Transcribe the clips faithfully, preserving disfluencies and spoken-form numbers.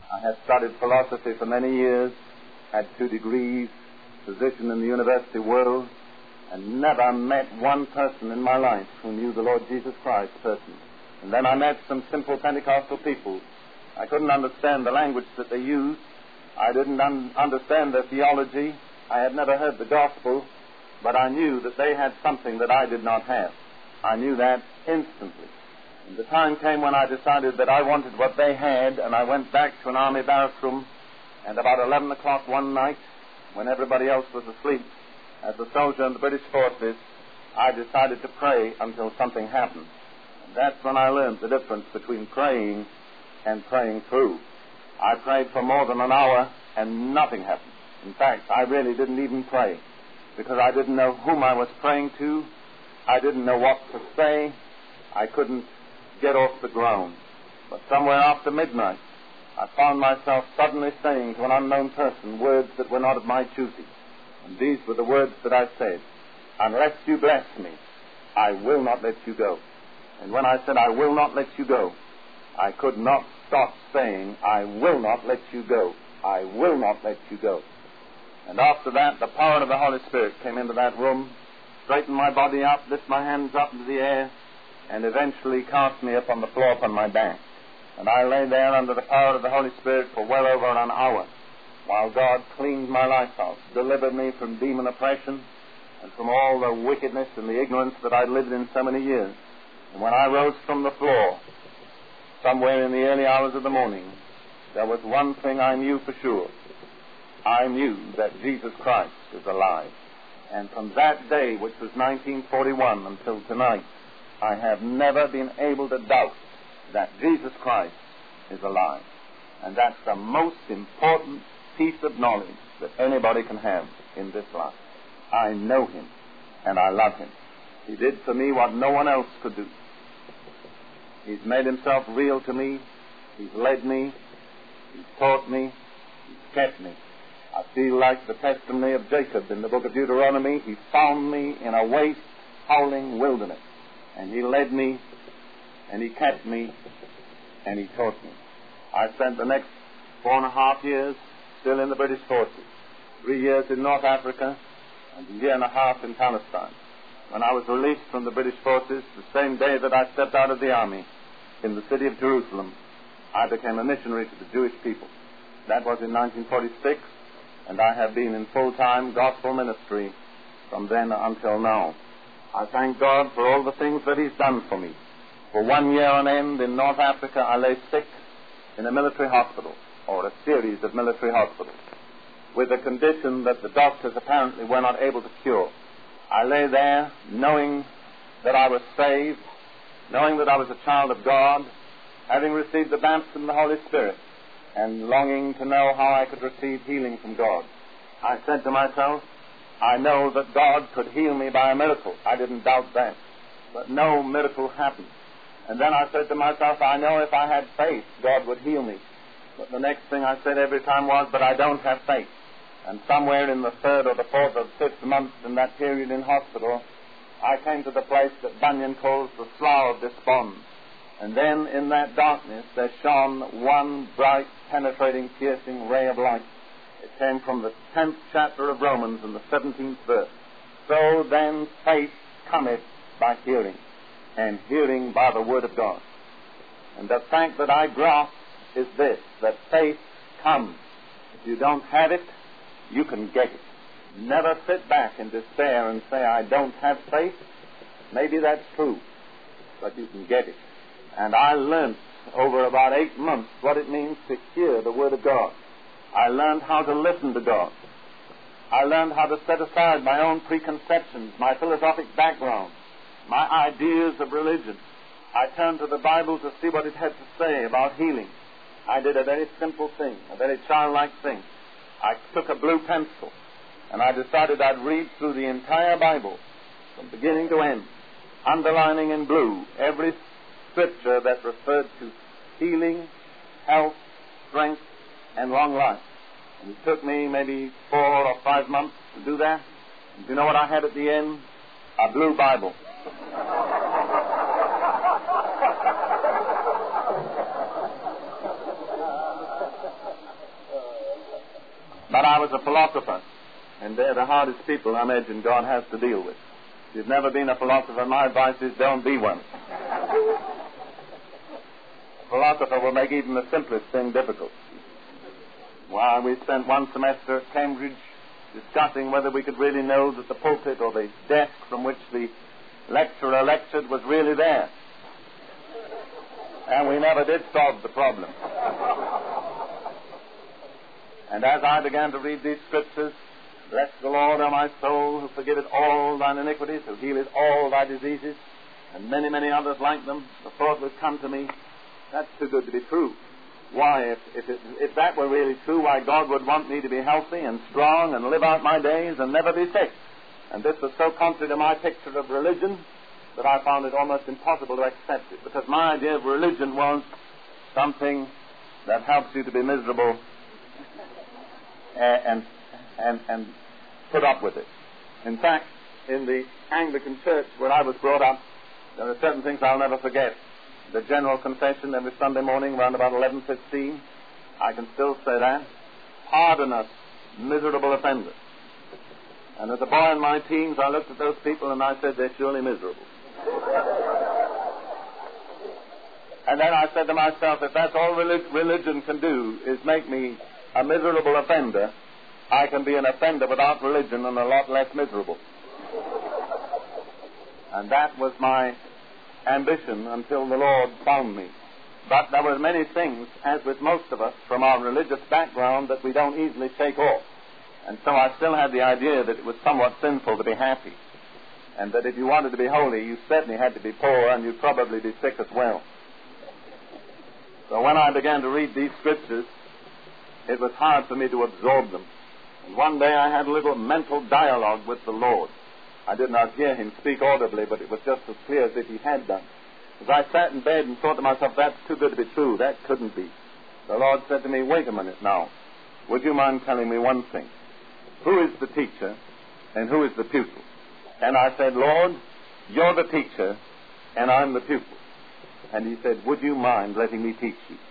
I had studied philosophy for many years, had two degrees, position in the university world, and never met one person in my life who knew the Lord Jesus Christ personally. And then I met some simple Pentecostal people. I couldn't understand the language that they used. I didn't un- understand their theology. I had never heard the gospel, but I knew that they had something that I did not have. I knew that instantly. And the time came when I decided that I wanted what they had, and I went back to an army barrack room, and about eleven o'clock one night, when everybody else was asleep, as a soldier in the British forces, I decided to pray until something happened. And that's when I learned the difference between praying and praying through. I prayed for more than an hour, and nothing happened. In fact, I really didn't even pray, because I didn't know whom I was praying to. I didn't know what to say. I couldn't get off the ground. But somewhere after midnight, I found myself suddenly saying to an unknown person words that were not of my choosing. And these were the words that I said: "Unless you bless me, I will not let you go." And when I said, "I will not let you go," I could not stop saying, "I will not let you go. I will not let you go." And after that, the power of the Holy Spirit came into that room, straightened my body up, lifted my hands up into the air, and eventually cast me up on the floor upon my back. And I lay there under the power of the Holy Spirit for well over an hour, while God cleaned my life out, delivered me from demon oppression and from all the wickedness and the ignorance that I'd lived in so many years. And when I rose from the floor, somewhere in the early hours of the morning, there was one thing I knew for sure. I knew that Jesus Christ is alive. And from that day, which was nineteen forty-one, until tonight, I have never been able to doubt that Jesus Christ is alive. And that's the most important piece of knowledge that anybody can have in this life. I know him, and I love him. He did for me what no one else could do. He's made himself real to me. He's led me. He's taught me. He's kept me. I feel like the testimony of Jacob in the book of Deuteronomy. He found me in a waste, howling wilderness. And he led me, and he kept me, and he taught me. I spent the next four and a half years still in the British forces, three years in North Africa, and a year and a half in Palestine. When I was released from the British forces, the same day that I stepped out of the army, in the city of Jerusalem, I became a missionary to the Jewish people. That was in nineteen forty-six, and I have been in full-time gospel ministry from then until now. I thank God for all the things that he's done for me. For one year on end in North Africa, I lay sick in a military hospital, or a series of military hospitals, with a condition that the doctors apparently were not able to cure. I lay there knowing that I was saved, knowing that I was a child of God, having received the baptism of the Holy Spirit, and longing to know how I could receive healing from God. I said to myself, I know that God could heal me by a miracle. I didn't doubt that. But no miracle happened. And then I said to myself, I know if I had faith, God would heal me. But the next thing I said every time was, but I don't have faith. And somewhere in the third or the fourth or fifth month in that period in hospital, I came to the place that Bunyan calls the Slough of Despond. And then in that darkness there shone one bright, penetrating, piercing ray of light. It came from the tenth chapter of Romans and the seventeenth verse. So then faith cometh by hearing, and hearing by the word of God. And the fact that I grasp is this, that faith comes. If you don't have it, you can get it. Never sit back in despair and say, I don't have faith. Maybe that's true, but you can get it. And I learned over about eight months what it means to hear the word of God. I learned how to listen to God. I learned how to set aside my own preconceptions, my philosophic background, my ideas of religion. I turned to the Bible to see what it had to say about healing. I did a very simple thing, a very childlike thing. I took a blue pencil, and I decided I'd read through the entire Bible from beginning to end, underlining in blue every scripture that referred to healing, health, strength, and long life. And it took me maybe four or five months to do that. And do you know what I had at the end? A blue Bible. But I was a philosopher, and they're the hardest people I imagine God has to deal with. If you've never been a philosopher, my advice is don't be one. A philosopher will make even the simplest thing difficult. Why, we spent one semester at Cambridge discussing whether we could really know that the pulpit or the desk from which the lecturer lectured was really there. And we never did solve the problem. And as I began to read these scriptures, bless the Lord, O my soul, who forgiveth all thine iniquities, who healeth all thy diseases, and many, many others like them, the thought would come to me, that's too good to be true. Why, if, if, it, if that were really true, why God would want me to be healthy and strong and live out my days and never be sick. And this was so contrary to my picture of religion that I found it almost impossible to accept it, because my idea of religion was something that helps you to be miserable and, and, and put up with it. In fact, in the Anglican Church where I was brought up, there are certain things I'll never forget. The general confession every Sunday morning around about eleven fifteen, I can still say that. Pardon us, miserable offenders. And as a boy in my teens, I looked at those people and I said, they're surely miserable. And then I said to myself, if that's all relig- religion can do is make me a miserable offender, I can be an offender without religion and a lot less miserable. And that was my ambition until the Lord found me. But there were many things, as with most of us, from our religious background that we don't easily shake off. And so I still had the idea that it was somewhat sinful to be happy, and that if you wanted to be holy, you certainly had to be poor, and you'd probably be sick as well. So when I began to read these scriptures, it was hard for me to absorb them. And one day I had a little mental dialogue with the Lord. I did not hear him speak audibly, but it was just as clear as if he had done. As I sat in bed and thought to myself, that's too good to be true, that couldn't be. The Lord said to me, wait a minute now. Would you mind telling me one thing? Who is the teacher and who is the pupil? And I said, Lord, you're the teacher and I'm the pupil. And he said, would you mind letting me teach you?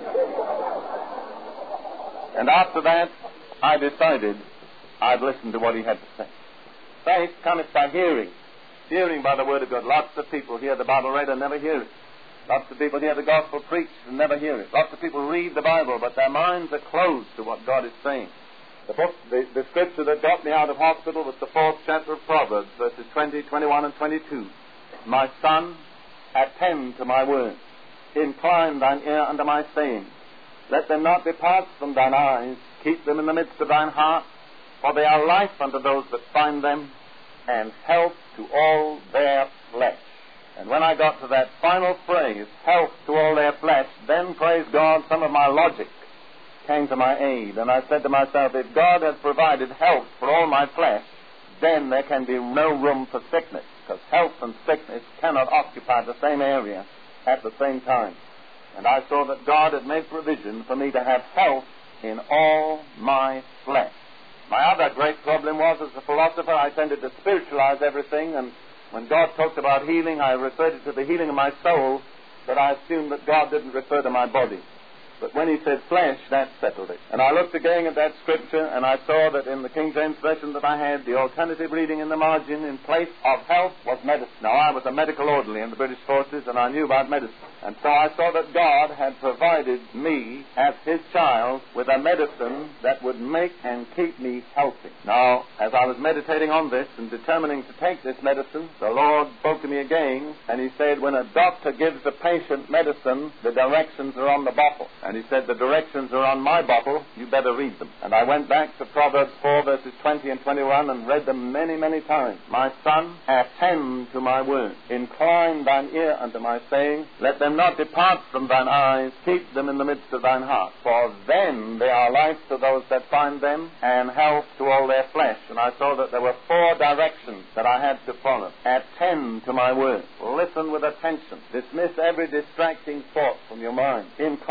And after that, I decided I'd listen to what he had to say. Faith cometh by hearing, hearing by the word of God. Lots of people hear the Bible read and never hear it. Lots of people hear the gospel preached and never hear it. Lots of people read the Bible, but their minds are closed to what God is saying. The book, the, the scripture that got me out of hospital was the fourth chapter of Proverbs, verses twenty, twenty-one, and twenty-two. My son, attend to my words. Incline thine ear unto my sayings. Let them not depart from thine eyes. Keep them in the midst of thine heart. For they are life unto those that find them, and health to all their flesh. And when I got to that final phrase, health to all their flesh, then, praise God, some of my logic came to my aid. And I said to myself, if God has provided health for all my flesh, then there can be no room for sickness, because health and sickness cannot occupy the same area at the same time. And I saw that God had made provision for me to have health in all my flesh. My other great problem was, as a philosopher, I tended to spiritualize everything, and when God talked about healing, I referred it to the healing of my soul, but I assumed that God didn't refer to my body. But when he said flesh, that settled it. And I looked again at that scripture, and I saw that in the King James Version that I had, the alternative reading in the margin, in place of health was medicine. Now, I was a medical orderly in the British forces, and I knew about medicine. And so I saw that God had provided me, as his child, with a medicine that would make and keep me healthy. Now, as I was meditating on this and determining to take this medicine, the Lord spoke to me again, and he said, when a doctor gives the patient medicine, the directions are on the bottle. And he said, the directions are on my bottle, you better read them. And I went back to Proverbs four, verses twenty and twenty-one, and read them many, many times. My son, attend to my words. Incline thine ear unto my saying. Let them not depart from thine eyes. Keep them in the midst of thine heart. For then they are life to those that find them, and health to all their flesh. And I saw that there were four directions that I had to follow. Attend to my words. Listen with attention. Dismiss every distracting thought from your mind. Incline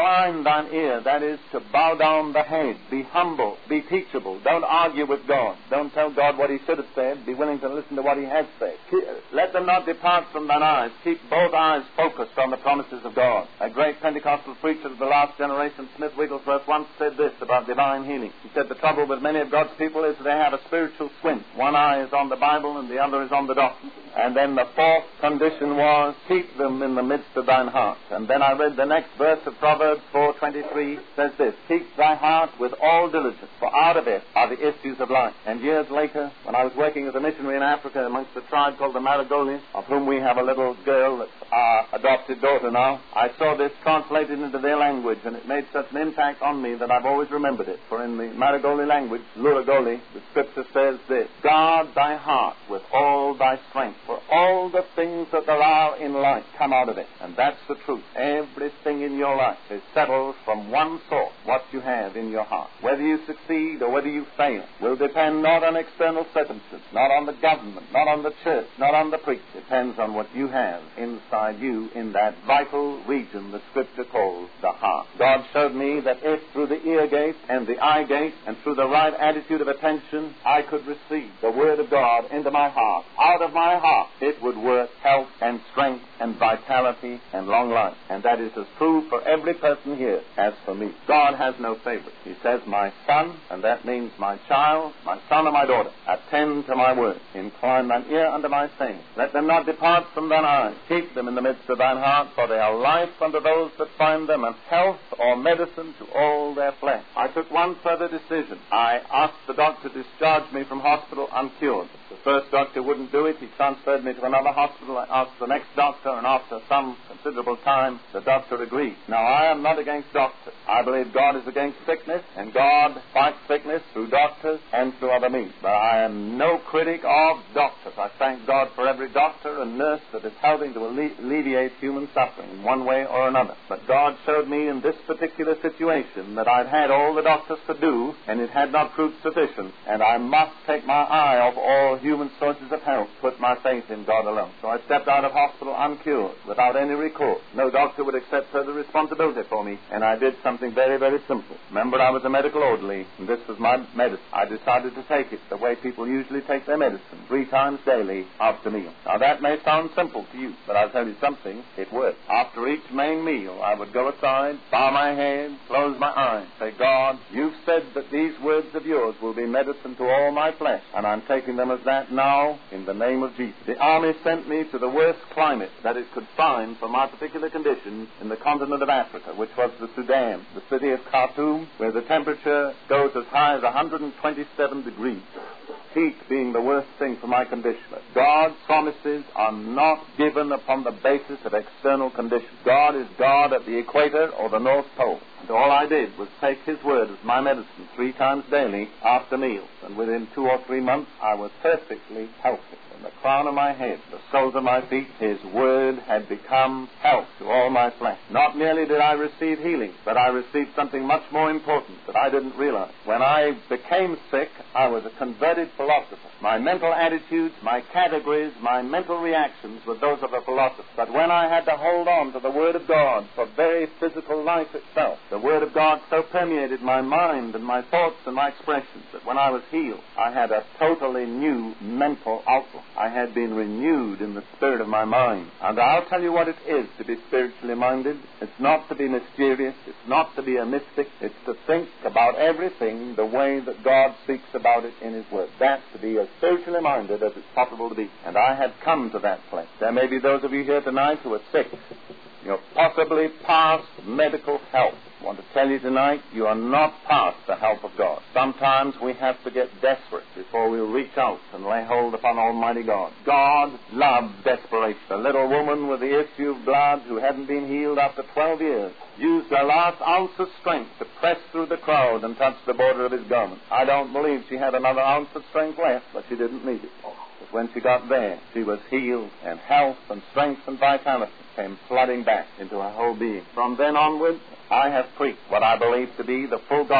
incline thine ear. That is to bow down the head. Be humble. Be teachable. Don't argue with God. Don't tell God what he should have said. Be willing to listen to what he has said. Let them not depart from thine eyes. Keep both eyes focused on the promises of God. A great Pentecostal preacher of the last generation, Smith Wigglesworth, once said this about divine healing. He said the trouble with many of God's people is they have a spiritual squint. One eye is on the Bible and the other is on the doctrine. And then the fourth condition was, keep them in the midst of thine heart. And then I read the next verse of Proverbs four twenty-three, says this, keep thy heart with all diligence, for out of it are the issues of life. And years later, when I was working as a missionary in Africa amongst a tribe called the Maragoli, of whom we have a little girl that's our adopted daughter now, I saw this translated into their language, and it made such an impact on me that I've always remembered it. For in the Maragoli language, Luragoli, the scripture says this, guard thy heart with all thy strength, for all the things that there are in life come out of it. And that's the truth. Everything in your life is settled from one source, what you have in your heart. Whether you succeed or whether you fail will depend not on external circumstances, not on the government, not on the church, not on the preacher. It depends on what you have inside you in that vital region the Scripture calls the heart. God showed me that if through the ear gate and the eye gate and through the right attitude of attention I could receive the Word of God into my heart, out of my heart it would work health and strength and vitality and long life. And that is as true for every person here as for me. God has no favorites. He says, my son, and that means my child, my son or my daughter, attend to my word. Incline thine ear unto my saying. Let them not depart from thine eyes. Keep them in the midst of thine heart, for they are life unto those that find them, and health or medicine to all their flesh. I took one further decision. I asked the doctor to discharge me from hospital uncured. The first doctor wouldn't do it. He transferred me to another hospital. I asked the next doctor, and after some considerable time, the doctor agreed. Now, I am not against doctors. I believe God is against sickness, and God fights sickness through doctors and through other means. But I am no critic of doctors. I thank God for every doctor and nurse that is helping to alle- alleviate human suffering in one way or another. But God showed me in this particular situation that I'd had all the doctors could do, and it had not proved sufficient, and I must take my eye off all human sources of help, put my faith in God alone. So I stepped out of hospital uncured, without any recourse. No doctor would accept further responsibility for me, and I did something very, very simple. Remember, I was a medical orderly, and this was my medicine. I decided to take it the way people usually take their medicine, three times daily after meal. Now, that may sound simple to you, but I'll tell you something, it worked. After each main meal, I would go aside, bow my head, close my eyes, say, God, you've said that these words of yours will be medicine to all my flesh, and I'm taking them as that now in the name of Jesus. The Army sent me to the worst climate that it could find for my particular condition in the continent of Africa, which was the Sudan, the city of Khartoum, where the temperature goes as high as one hundred twenty-seven degrees. Heat being the worst thing for my condition. But God's promises are not given upon the basis of external conditions. God is God at the equator or the North Pole. And all I did was take His word as my medicine three times daily after meals. And within two or three months, I was perfectly healthy. From the crown of my head, the soles of my feet, His word had become health to all my flesh. Not merely did I receive healing, but I received something much more important that I didn't realize. When I became sick, I was a converted philosopher. My mental attitudes, my categories, my mental reactions were those of a philosopher. But when I had to hold on to the Word of God for very physical life itself, the Word of God so permeated my mind and my thoughts and my expressions that when I was healed, I had a totally new mental outlook. I had been renewed in the spirit of my mind. And I'll tell you what it is to be spiritually minded. It's not to be mysterious. It's not to be a mystic. It's to think about everything the way that God speaks about it in His Word. That's to be as spiritually minded as it's possible to be. And I had come to that place. There may be those of you here tonight who are sick. You're possibly past medical help. I want to tell you tonight, you are not past the help of God. Sometimes we have to get desperate before we reach out and lay hold upon Almighty God. God loves desperation. The little woman with the issue of blood who hadn't been healed after twelve years used her last ounce of strength to press through the crowd and touch the border of His garment. I don't believe she had another ounce of strength left, but she didn't need it. But when she got there, she was healed, and health and strength and vitality came flooding back into her whole being. From then onward, I have preached what I believe to be the full gospel.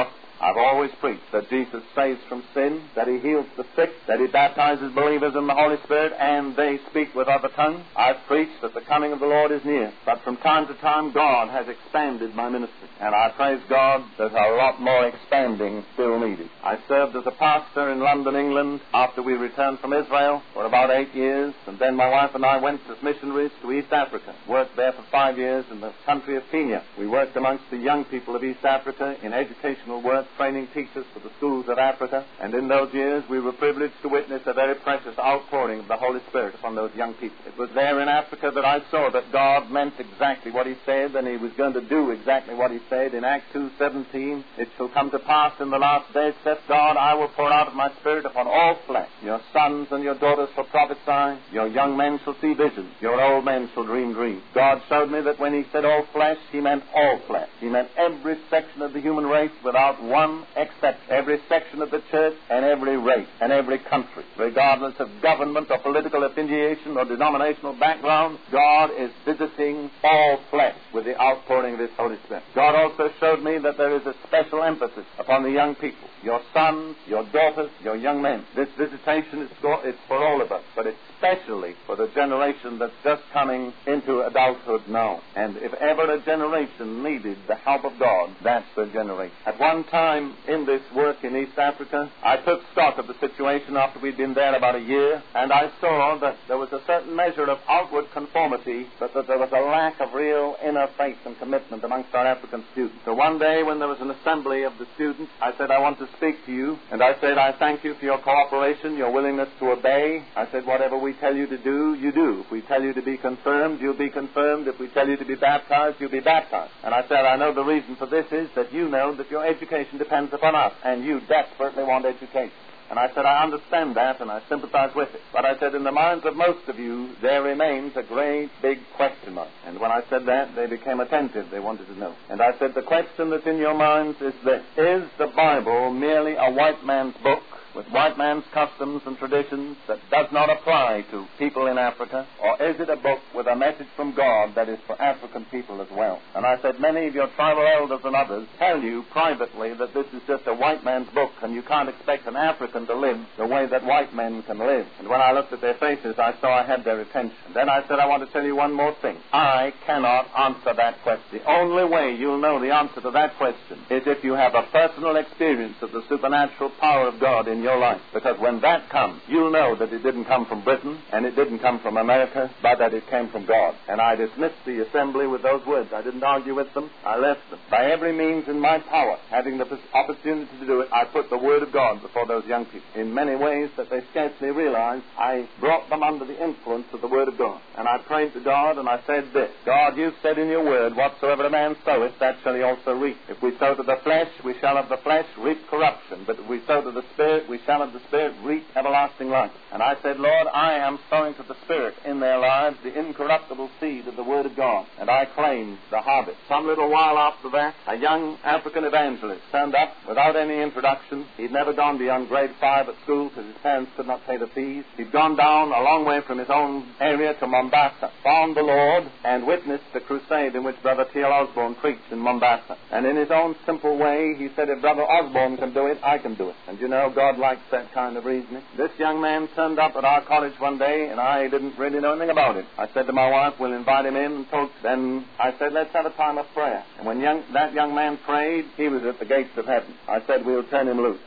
I've always preached that Jesus saves from sin, that he heals the sick, that he baptizes believers in the Holy Spirit, and they speak with other tongues. I've preached that the coming of the Lord is near. But from time to time, God has expanded my ministry. And I praise God there's a lot more expanding still needed. I served as a pastor in London, England, after we returned from Israel for about eight years. And then my wife and I went as missionaries to East Africa. Worked there for five years in the country of Kenya. We worked amongst the young people of East Africa in educational work, training teachers for the schools of Africa. And in those years, we were privileged to witness a very precious outpouring of the Holy Spirit upon those young people. It was there in Africa that I saw that God meant exactly what he said, and he was going to do exactly what he said. In Acts two seventeen, it shall come to pass in the last days, saith God, I will pour out of my Spirit upon all flesh. Your sons and your daughters shall prophesy, your young men shall see visions, your old men shall dream dreams. God showed me that when he said all flesh, he meant all flesh. He meant every section of the human race without one exception. Every section of the church and every race and every country, regardless of government or political affiliation or denominational background. God is visiting all flesh with the outpouring of his Holy Spirit. God also showed me that there is a special emphasis upon the young people, your sons, your daughters, your young men. This visitation is for, it's for all of us, but especially for the generation that's just coming into adulthood now. And if ever a generation needed the help of God, that's the generation. At one time in this work in East Africa, I took stock of the situation after we'd been there about a year, and I saw that there was a certain measure of outward conformity, but that there was a lack of real inner faith and commitment amongst our African students. So one day when there was an assembly of the students, I said, I want to speak to you, and I said, I thank you for your cooperation, your willingness to obey. I said, whatever we tell you to do, you do. If we tell you to be confirmed, you'll be confirmed. If we tell you to be baptized, you'll be baptized. And I said, I know the reason for this is that you know that your education depends upon us, and you desperately want education. And I said, I understand that, and I sympathize with it. But I said, in the minds of most of you, there remains a great big question mark. And when I said that, they became attentive. They wanted to know. And I said, the question that's in your minds is this: is the Bible merely a white man's book with white man's customs and traditions that does not apply to people in Africa? Or is it a book with a message from God that is for African people as well? And I said, many of your tribal elders and others tell you privately that this is just a white man's book, and you can't expect an African to live the way that white men can live. And when I looked at their faces, I saw I had their attention. Then I said, I want to tell you one more thing. I cannot answer that question. The only way you'll know the answer to that question is if you have a personal experience of the supernatural power of God in your life. Because when that comes, you'll know that it didn't come from Britain, and it didn't come from America, but that it came from God. And I dismissed the assembly with those words. I didn't argue with them. I left them. By every means in my power, having the opportunity to do it, I put the Word of God before those young people. In many ways that they scarcely realized, I brought them under the influence of the Word of God. And I prayed to God, and I said this: God, you said in your Word, whatsoever a man soweth, that shall he also reap. If we sow to the flesh, we shall of the flesh reap corruption. But if we sow to the Spirit, we shall of the Spirit reap everlasting life. And I said, Lord, I am sowing to the Spirit in their lives the incorruptible seed of the Word of God. And I claimed the harvest. Some little while after that, a young African evangelist turned up without any introduction. He'd never gone beyond grade five at school because his parents could not pay the fees. He'd gone down a long way from his own area to Mombasa, found the Lord, and witnessed the crusade in which Brother T L Osborne preached in Mombasa. And in his own simple way, he said, if Brother Osborne can do it, I can do it. And you know, God likes that kind of reasoning. This young man turned up at our college one day, and I didn't really know anything about it. I said to my wife, we'll invite him in and talk. Then I said, let's have a time of prayer. And when young, that young man prayed, he was at the gates of heaven. I said, we'll turn him loose.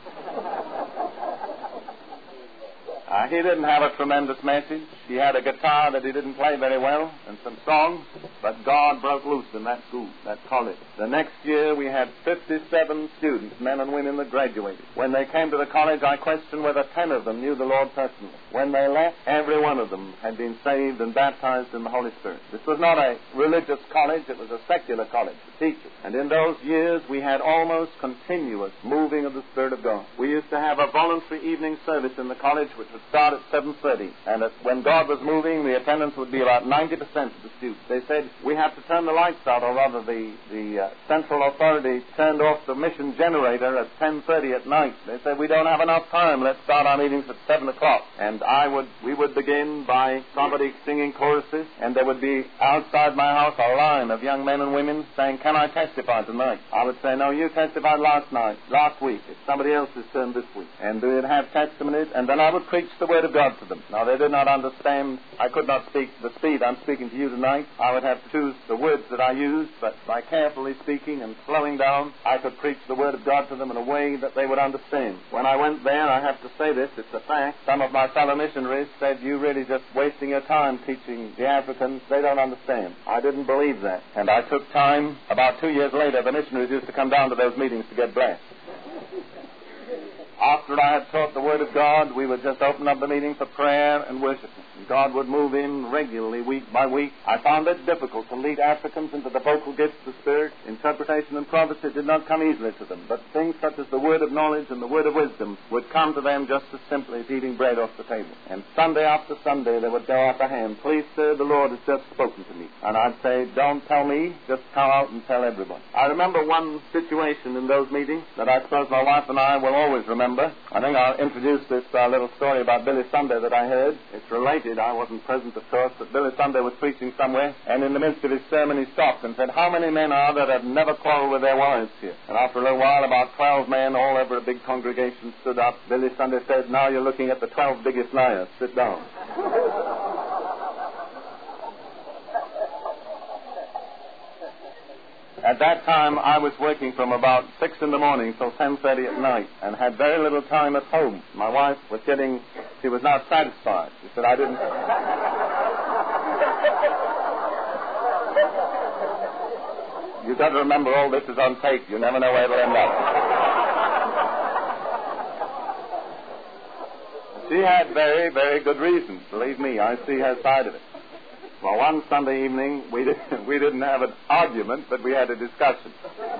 Uh, he didn't have a tremendous message. He had a guitar that he didn't play very well and some songs, but God broke loose in that school, that college. The next year we had fifty-seven students, men and women, that graduated. When they came to the college, I questioned whether ten of them knew the Lord personally. When they left, every one of them had been saved and baptized in the Holy Spirit. This was not a religious college, it was a secular college for teachers. And in those years we had almost continuous moving of the Spirit of God. We used to have a voluntary evening service in the college which would start at seven thirty. And at, when God God was moving, the attendance would be about ninety percent of the students. They said, we have to turn the lights out, or rather the, the uh, central authority turned off the mission generator at ten thirty at night. They said, we don't have enough time. Let's start our meetings at seven o'clock. And I would, we would begin by somebody singing choruses, and there would be outside my house a line of young men and women saying, can I testify tonight? I would say, no, you testified last night, last week. It's somebody else's turn this week. And we'd have testimonies, and then I would preach the Word of God to them. Now, they did not understand. I could not speak the speed I'm speaking to you tonight. I would have to choose the words that I used, but by carefully speaking and slowing down, I could preach the Word of God to them in a way that they would understand. When I went there, I have to say this, it's a fact. Some of my fellow missionaries said, you really just wasting your time teaching the Africans. They don't understand. I didn't believe that. And I took time. About two years later, the missionaries used to come down to those meetings to get blessed. After I had taught the Word of God, we would just open up the meeting for prayer and worship. And God would move in regularly, week by week. I found it difficult to lead Africans into the vocal gifts of the Spirit. Interpretation and prophecy did not come easily to them, but things such as the word of knowledge and the word of wisdom would come to them just as simply as eating bread off the table. And Sunday after Sunday, they would go out the hand, please, sir, the Lord has just spoken to me. And I'd say, don't tell me, just come out and tell everybody. I remember one situation in those meetings that I suppose my wife and I will always remember. I think I'll introduce this uh, little story about Billy Sunday that I heard. It's related. I wasn't present, of course, but Billy Sunday was preaching somewhere, and in the midst of his sermon he stopped and said, how many men are there that have never quarreled with their wives here? And after a little while, about twelve men, all over a big congregation, stood up. Billy Sunday said, now you're looking at the twelve biggest liars. Sit down. At that time, I was working from about six in the morning till ten thirty at night and had very little time at home. My wife was getting, she was not satisfied. She said, I didn't... You've got to remember all this is on tape. You never know where it'll end up. She had very, very good reasons. Believe me, I see her side of it. Well, one Sunday evening, we didn't, we didn't have an argument, but we had a discussion.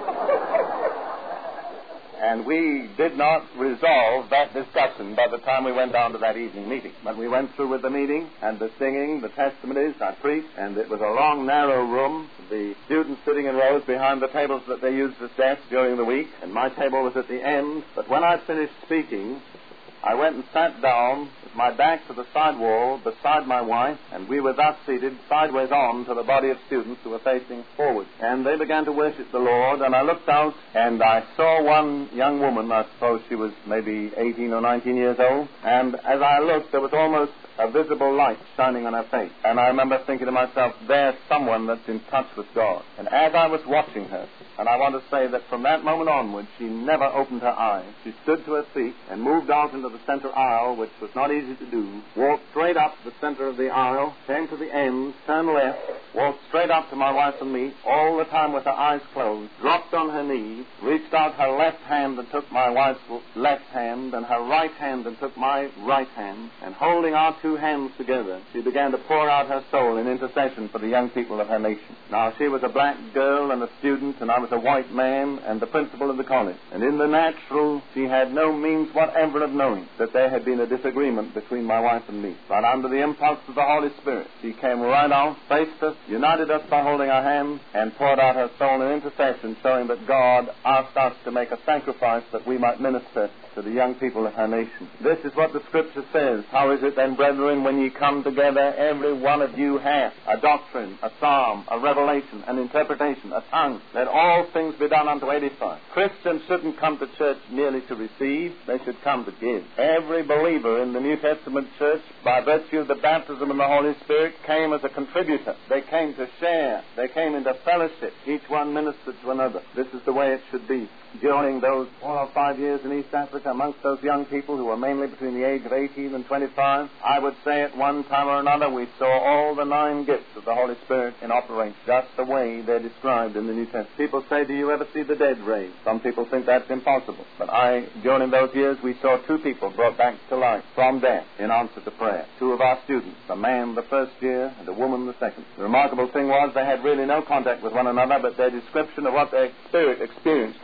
And we did not resolve that discussion by the time we went down to that evening meeting. But we went through with the meeting and the singing, the testimonies, I preached, and it was a long, narrow room. The students sitting in rows behind the tables that they used as desks during the week, and my table was at the end. But when I finished speaking, I went and sat down with my back to the side wall beside my wife, and we were thus seated sideways on to the body of students who were facing forward. And they began to worship the Lord, and I looked out, and I saw one young woman, I suppose she was maybe eighteen or nineteen years old, and as I looked, there was almost a visible light shining on her face. And I remember thinking to myself, there's someone that's in touch with God. And as I was watching her, and I want to say that from that moment onward, she never opened her eyes. She stood to her feet and moved out into the center aisle, which was not easy to do, walked straight up the center of the aisle, came to the end, turned left, walked straight up to my wife and me, all the time with her eyes closed, dropped on her knees, reached out her left hand and took my wife's left hand, and her right hand and took my right hand, and holding our two hands together, she began to pour out her soul in intercession for the young people of her nation. Now, she was a black girl and a student, and I was a white man and the principal of the college. And in the natural, she had no means whatever of knowing that there had been a disagreement between my wife and me. But under the impulse of the Holy Spirit, she came right out, faced us, united us by holding our hands, and poured out her soul in intercession, showing that God asked us to make a sacrifice that we might minister to the young people of her nation. This is what the Scripture says. How is it then, brethren, when ye come together, every one of you hath a doctrine, a psalm, a revelation, an interpretation, a tongue. Let all things be done unto edify. Christians shouldn't come to church merely to receive. They should come to give. Every believer in the New Testament church, by virtue of the baptism in the Holy Spirit, came as a contributor. They came to share. They came into fellowship. Each one ministered to another. This is the way it should be. During those four or five years in East Africa, amongst those young people who were mainly between the age of eighteen and twenty-five, I would say at one time or another we saw all the nine gifts of the Holy Spirit in operation, just the way they're described in the New Testament. People say, do you ever see the dead raised? Some people think that's impossible. But I, during those years, we saw two people brought back to life from death in answer to prayer. Two of our students, a man the first year and a woman the second. The remarkable thing was they had really no contact with one another, but their description of what their spirit experienced when it was released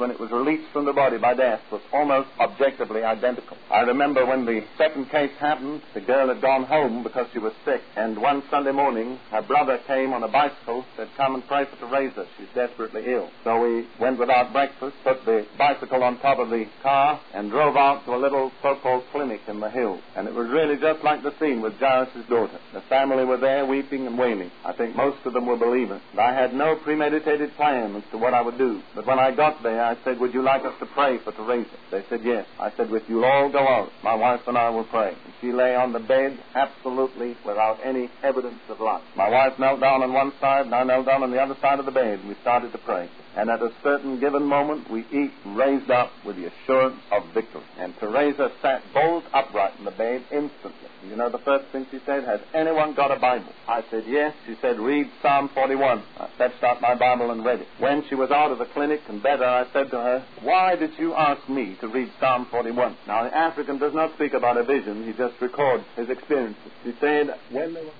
released from the body by death was almost objectively identical. I remember when the second case happened, the girl had gone home because she was sick, and one Sunday morning her brother came on a bicycle, said, "Come and pray for Teresa. She's desperately ill." So we went without breakfast, put the bicycle on top of the car, and drove out to a little so-called clinic in the hills. And it was really just like the scene with Jairus' daughter. The family were there weeping and wailing. I think most of them were believers. And I had no premeditated plan as to what I would do. But when I got there, I said, "Would you like us to pray for Teresa?" They said, "Yes." I said, "If you'll all go out, my wife and I will pray." And she lay on the bed absolutely without any evidence of life. My wife knelt down on one side, and I knelt down on the other side of the bed, and we started to pray. And at a certain given moment, we each raised up with the assurance of victory. And Teresa sat bolt upright in the bed instantly. You know the first thing she said? "Has anyone got a Bible?" I said, "Yes." She said, "Read Psalm forty-one. I fetched out my Bible and read it. When she was out of the clinic and better, I said to her, "Why did you ask me to read Psalm forty-one? Now, the African does not speak about a vision. He just records his experiences. She said, "When they were..."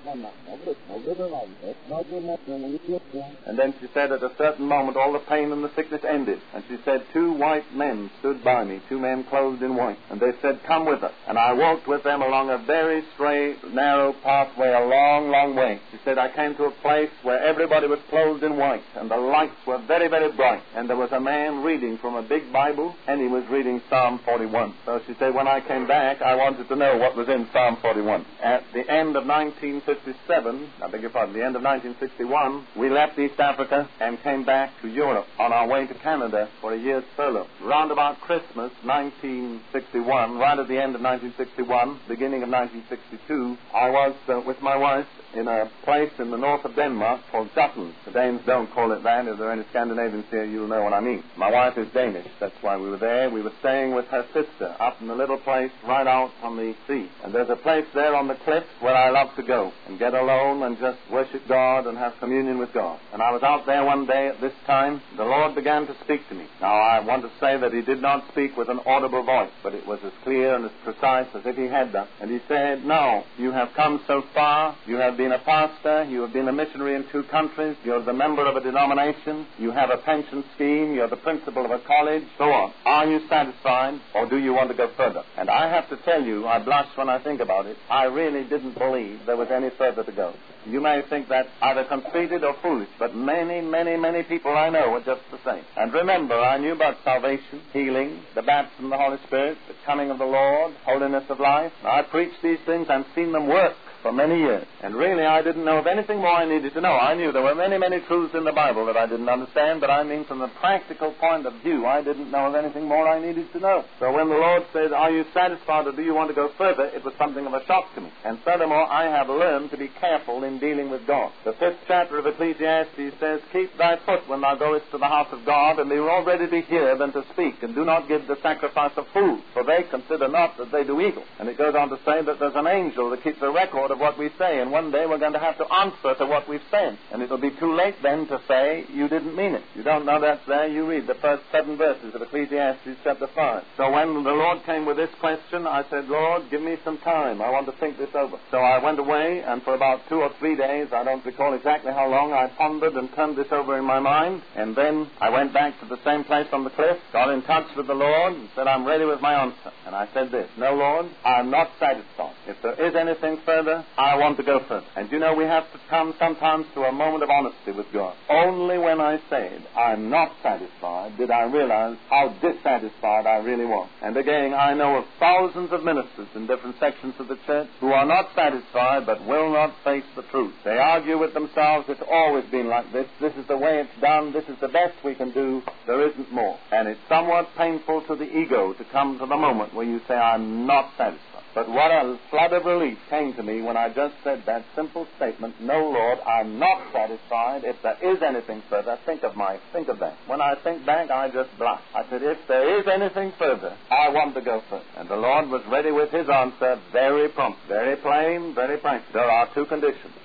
And then she said, at a certain moment, all the pain and the sickness ended. And she said, "Two white men stood by me, two men clothed in white. And they said, 'Come with us.' And I walked with them along a very straight, narrow pathway, a long, long way." She said, "I came to a place where everybody was clothed in white, and the lights were very, very bright. And there was a man reading from a big Bible, and he was reading Psalm forty-one. So she said, when I came back, I wanted to know what was in Psalm forty-one. At the end of nineteen fifty-seven, I beg your pardon, the end of nineteen sixty-one, we left East Africa and came back to Europe on our way to Canada for a year's furlough. Round about Christmas, nineteen sixty-one, right at the end of nineteen sixty-one, beginning of nineteen sixty-two, I was uh, with my wife in a place in the north of Denmark called Jutland. The Danes don't call it that. If there are any Scandinavians here, you'll know what I mean. My wife is Danish. That's why we were there. We were staying with her sister up in a little place right out on the sea. And there's a place there on the cliffs where I love to go and get alone and just worship God and have communion with God. And I was out there one day at this time. The Lord began to speak to me. Now, I want to say that He did not speak with an audible voice, but it was as clear and as precise as if He had done. And He said, "Now, you have come so far. You have been a pastor. You have been a missionary in two countries. You're the member of a denomination. You have a pension scheme. You're the principal of a college. So on. Are you satisfied, or do you want to go further?" And I have to tell you, I blush when I think about it. I really didn't believe there was any further to go. You may think that either conceited or foolish, but many, many, many people I know are just the same. And remember, I knew about salvation, healing, the baptism of the Holy Spirit, the coming of the Lord, holiness of life. I preached these things and seen them work for many years. And really, I didn't know of anything more I needed to know. I knew there were many, many truths in the Bible that I didn't understand, but I mean from the practical point of view, I didn't know of anything more I needed to know. So when the Lord said, "Are you satisfied, or do you want to go further?" it was something of a shock to me. And furthermore, I have learned to be careful in dealing with God. The fifth chapter of Ecclesiastes says, "Keep thy foot when thou goest to the house of God, and be more ready to hear than to speak, and do not give the sacrifice of fools, for they consider not that they do evil." And it goes on to say that there's an angel that keeps a record of what we say, and one day we're going to have to answer to what we've said. And it'll be too late then to say, "You didn't mean it." You don't know that's there? You read the first seven verses of Ecclesiastes chapter five. So when the Lord came with this question, I said, "Lord, give me some time. I want to think this over." So I went away, and for about two or three days, I don't recall exactly how long, I pondered and turned this over in my mind. And then I went back to the same place on the cliff, got in touch with the Lord, and said, "I'm ready with my answer." And I said this, "No, Lord, I'm not satisfied. If there is anything further, I want to go further." And you know, we have to come sometimes to a moment of honesty with God. Only when I said, "I'm not satisfied," did I realize how dissatisfied I really was. And again, I know of thousands of ministers in different sections of the church who are not satisfied but will not face the truth. They argue with themselves, "It's always been like this. This is the way it's done. This is the best we can do. There isn't more." And it's somewhat painful to the ego to come to the moment where you say, "I'm not satisfied." But what a flood of relief came to me when I just said that simple statement, "No, Lord, I'm not satisfied. If there is anything further," think of my, think of that. When I think back, I just blush. I said, "If there is anything further, I want to go further." And the Lord was ready with His answer very prompt, very plain, very practical. There are two conditions.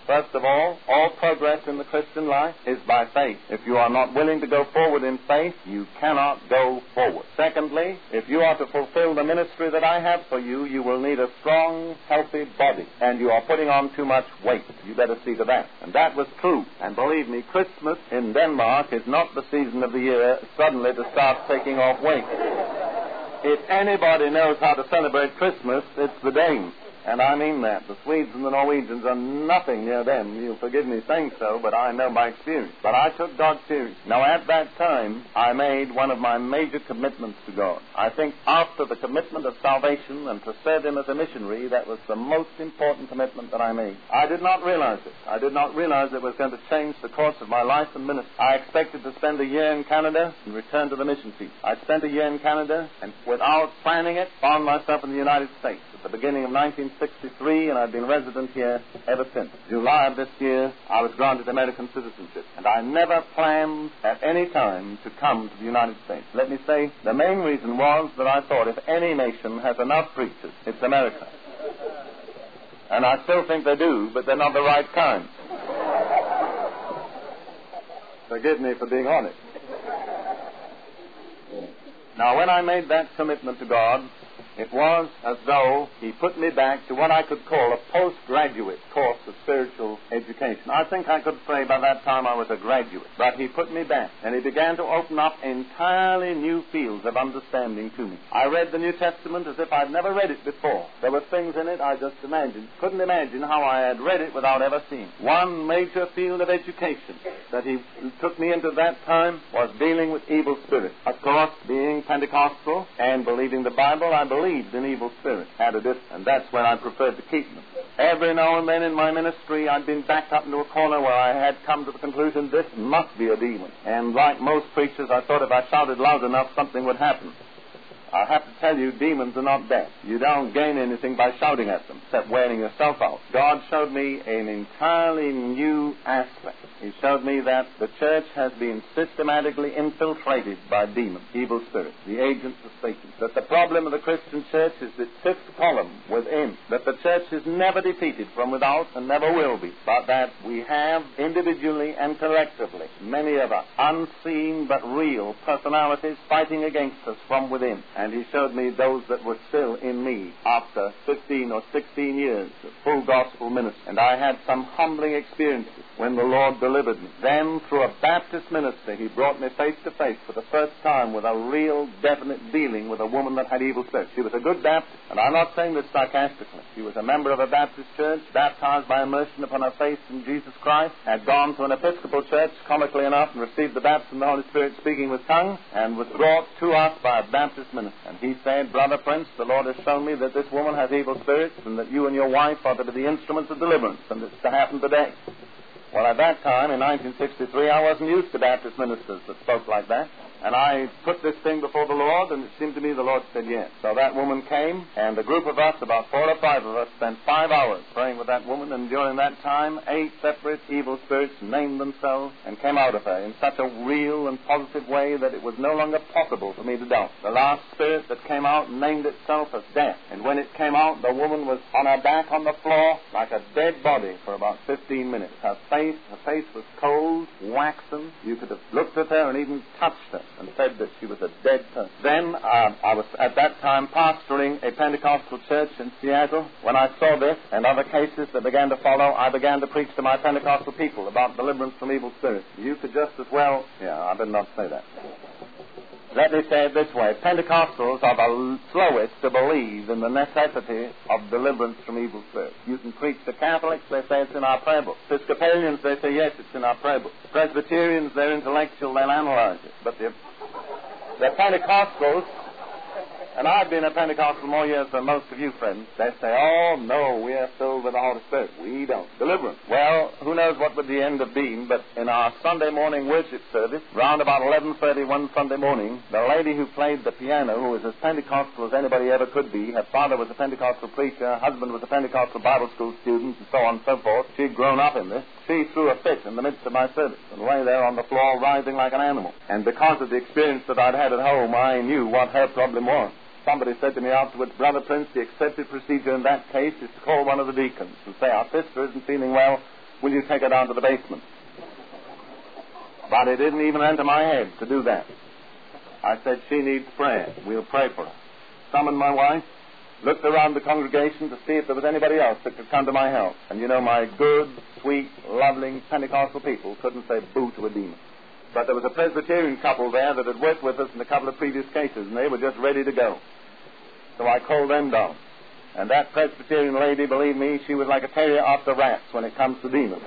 First of all, all progress in the Christian life is by faith. If you are not willing to go forward in faith, you cannot go forward. Secondly, if you are to fulfill the ministry that I have for you, you will need a strong, healthy body, and you are putting on too much weight. You better see to that. And that was true. And believe me, Christmas in Denmark is not the season of the year suddenly to start taking off weight. If anybody knows how to celebrate Christmas, it's the Danes. And I mean that. The Swedes and the Norwegians are nothing near them. You'll forgive me saying so, but I know by experience. But I took God serious. Now, at that time, I made one of my major commitments to God. I think after the commitment of salvation and to serve Him as a missionary, that was the most important commitment that I made. I did not realize it. I did not realize it was going to change the course of my life and ministry. I expected to spend a year in Canada and return to the mission field. I spent a year in Canada and, without planning it, found myself in the United States at the beginning of nineteen sixty-three, and I've been resident here ever since. July of this year, I was granted American citizenship, and I never planned at any time to come to the United States. Let me say, the main reason was that I thought if any nation has enough preachers, it's America. And I still think they do, but they're not the right kind. Forgive me for being honest. Now, when I made that commitment to God, it was as though He put me back to what I could call a postgraduate course of spiritual education. I think I could say by that time I was a graduate. But He put me back, and He began to open up entirely new fields of understanding to me. I read the New Testament as if I'd never read it before. There were things in it I just imagined. Couldn't imagine how I had read it without ever seeing. One major field of education that He took me into that time was dealing with evil spirits. Of course, being Pentecostal and believing the Bible, I believed in evil spirits at a distance, and that's when I preferred to keep them. Every now and then in my ministry, I'd been backed up into a corner where I had come to the conclusion this must be a demon. And like most preachers, I thought if I shouted loud enough, something would happen. I have to tell you, demons are not deaf. You don't gain anything by shouting at them, except wearing yourself out. God showed me an entirely new aspect. He showed me that the church has been systematically infiltrated by demons, evil spirits, the agents of Satan. That the problem of the Christian church is its fifth column within. That the church is never defeated from without and never will be. But that we have individually and collectively, many of us, unseen but real personalities fighting against us from within. And He showed me those that were still in me after fifteen or sixteen years of full gospel ministry. And I had some humbling experiences when the Lord delivered me. Then, through a Baptist minister, He brought me face to face for the first time with a real, definite dealing with a woman that had evil spirits. She was a good Baptist, and I'm not saying this sarcastically. She was a member of a Baptist church, baptized by immersion upon her faith in Jesus Christ, had gone to an Episcopal church, comically enough, and received the baptism of the Holy Spirit speaking with tongues, and was brought to us by a Baptist minister. And he said, "Brother Prince, the Lord has shown me that this woman has evil spirits and that you and your wife are to be the instruments of deliverance, and it's to happen today." Well, at that time, in nineteen sixty-three, I wasn't used to Baptist ministers that spoke like that. And I put this thing before the Lord, and it seemed to me the Lord said yes. So that woman came, and a group of us, about four or five of us, spent five hours praying with that woman, and during that time, eight separate evil spirits named themselves and came out of her in such a real and positive way that it was no longer possible for me to doubt. The last spirit that came out named itself as death, and when it came out, the woman was on her back on the floor like a dead body for about fifteen minutes. Her face, her face was cold, waxen. You could have looked at her and even touched her and said that she was a dead person. Then uh, I was at that time pastoring a Pentecostal church in Seattle. When I saw this and other cases that began to follow, I began to preach to my Pentecostal people about deliverance from evil spirits. You could just as well... Yeah, I better not say that. Let me say it this way. Pentecostals are the slowest to believe in the necessity of deliverance from evil spirits. You can preach to Catholics, they say it's in our prayer book. Episcopalians, they say yes, it's in our prayer book. Presbyterians, they're intellectual, they'll analyze it. But the, the Pentecostals, and I've been a Pentecostal more years than most of you friends, they say, "Oh, no, we are filled with the Holy Spirit." We don't. Deliverance. Well, who knows what would the end have been, but in our Sunday morning worship service, round about eleven thirty one Sunday morning, the lady who played the piano, who was as Pentecostal as anybody ever could be, her father was a Pentecostal preacher, her husband was a Pentecostal Bible school student, and so on and so forth. She'd grown up in this. She threw a fit in the midst of my service and lay there on the floor writhing like an animal. And because of the experience that I'd had at home, I knew what her problem was. Somebody said to me afterwards, "Brother Prince, the accepted procedure in that case is to call one of the deacons and say, 'Our sister isn't feeling well. will you take her down to the basement? But it didn't even enter my head to do that. I said, she needs prayer. We'll pray for her. Summoned my wife, looked around the congregation to see if there was anybody else that could come to my help. And you know, my good, sweet, loving Pentecostal people couldn't say boo to a demon. But there was a Presbyterian couple there that had worked with us in a couple of previous cases, and they were just ready to go. So I called them down. And that Presbyterian lady, believe me, she was like a terrier after rats when it comes to demons.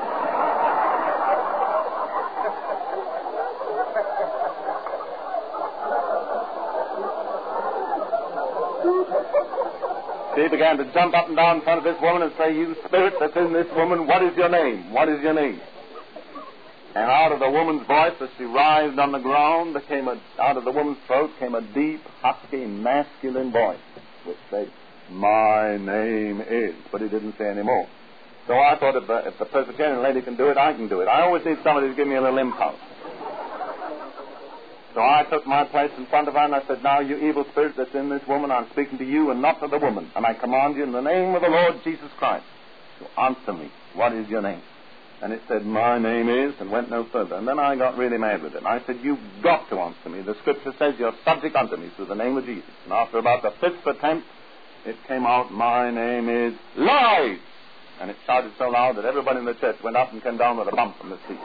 She began to jump up and down in front of this woman and say, you spirit that's in this woman, what is your name? What is your name? And out of the woman's voice, as she writhed on the ground, there came a, out of the woman's throat came a deep, husky, masculine voice, which said, my name is, but he didn't say any more. So I thought, if the, if the Presbyterian lady can do it, I can do it. I always need somebody to give me a little impulse. So I took my place in front of her, and I said, now, you evil spirit that's in this woman, I'm speaking to you and not to the woman. And I command you in the name of the Lord Jesus Christ to answer me. What is your name? And it said, my name is, and went no further. And then I got really mad with it. I said, you've got to answer me. The Scripture says you're subject unto me through the name of Jesus. And after about the fifth attempt, it came out, my name is Lies. And it shouted so loud that everybody in the church went up and came down with a bump from the seat.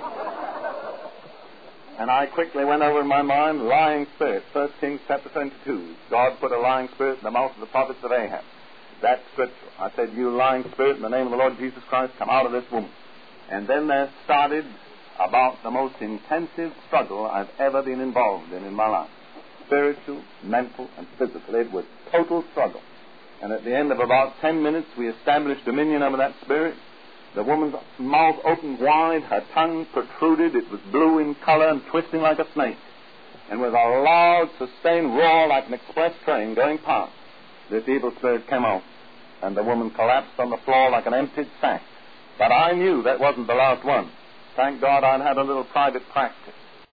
And I quickly went over in my mind, lying spirit. First Kings chapter twenty-two. God put a lying spirit in the mouth of the prophets of Ahab. That's Scripture. I said, you lying spirit, in the name of the Lord Jesus Christ, come out of this woman. And then there started about the most intensive struggle I've ever been involved in in my life. Spiritual, mental, and physical. It was total struggle. And at the end of about ten minutes, we established dominion over that spirit. The woman's mouth opened wide, her tongue protruded, it was blue in color and twisting like a snake. And with a loud, sustained roar like an express train going past, this evil spirit came out, and the woman collapsed on the floor like an emptied sack. But I knew that wasn't the last one. Thank God I'd had a little private practice.